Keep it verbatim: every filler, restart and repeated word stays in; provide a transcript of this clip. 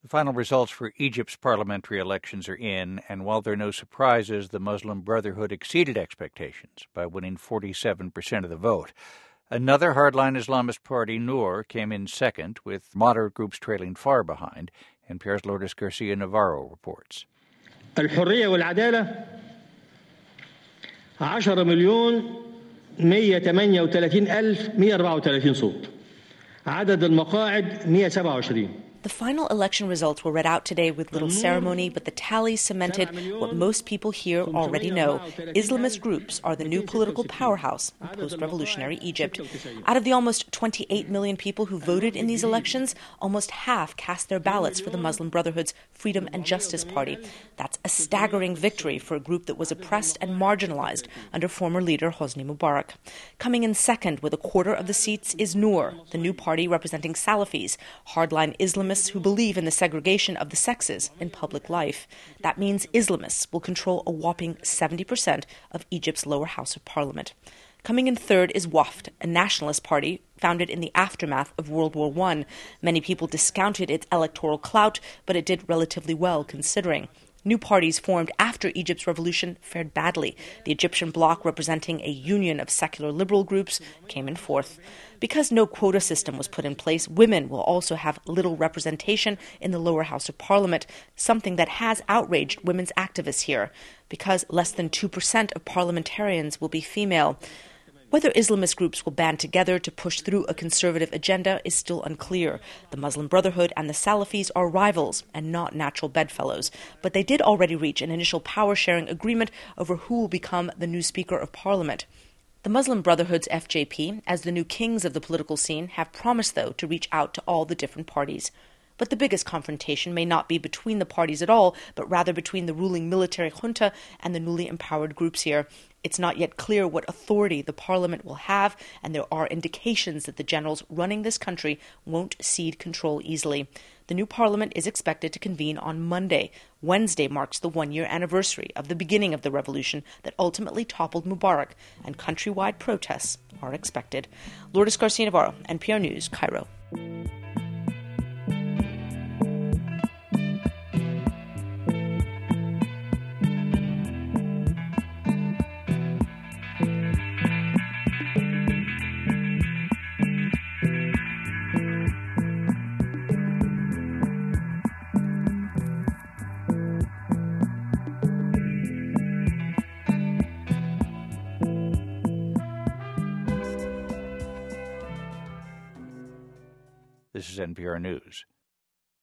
The final results for Egypt's parliamentary elections are in, and while there are no surprises, the Muslim Brotherhood exceeded expectations by winning forty-seven percent of the vote. Another hardline Islamist party, Noor, came in second, with moderate groups trailing far behind. N P R's Lourdes Garcia Navarro reports. الحرية والعدالة عشرة مليون مية ثمانية وثلاثين ألف مية وأربعة وثلاثين صوت. عدد المقاعد مية وسبعة وعشرين. The final election results were read out today with little ceremony, but the tally cemented what most people here already know. Islamist groups are the new political powerhouse in post-revolutionary Egypt. Out of the almost twenty-eight million people who voted in these elections, almost half cast their ballots for the Muslim Brotherhood's Freedom and Justice Party. That's a staggering victory for a group that was oppressed and marginalized under former leader Hosni Mubarak. Coming in second with a quarter of the seats is Noor, the new party representing Salafis, hardline Islamists who believe in the segregation of the sexes in public life. That means Islamists will control a whopping seventy percent of Egypt's lower house of parliament. Coming in third is Wafd, a nationalist party founded in the aftermath of World War One. Many people discounted its electoral clout, but it did relatively well considering. New parties formed after Egypt's revolution fared badly. The Egyptian bloc, representing a union of secular liberal groups, came in fourth. Because no quota system was put in place, women will also have little representation in the lower house of parliament, something that has outraged women's activists here, because less than two percent of parliamentarians will be female. Whether Islamist groups will band together to push through a conservative agenda is still unclear. The Muslim Brotherhood and the Salafis are rivals and not natural bedfellows, but they did already reach an initial power-sharing agreement over who will become the new Speaker of Parliament. The Muslim Brotherhood's F J P, as the new kings of the political scene, have promised, though, to reach out to all the different parties. But the biggest confrontation may not be between the parties at all, but rather between the ruling military junta and the newly empowered groups here. It's not yet clear what authority the parliament will have, and there are indications that the generals running this country won't cede control easily. The new parliament is expected to convene on Monday. Wednesday marks the one-year anniversary of the beginning of the revolution that ultimately toppled Mubarak, and countrywide protests are expected. Lourdes Garcia Navarro, N P R News, Cairo. This is N P R News.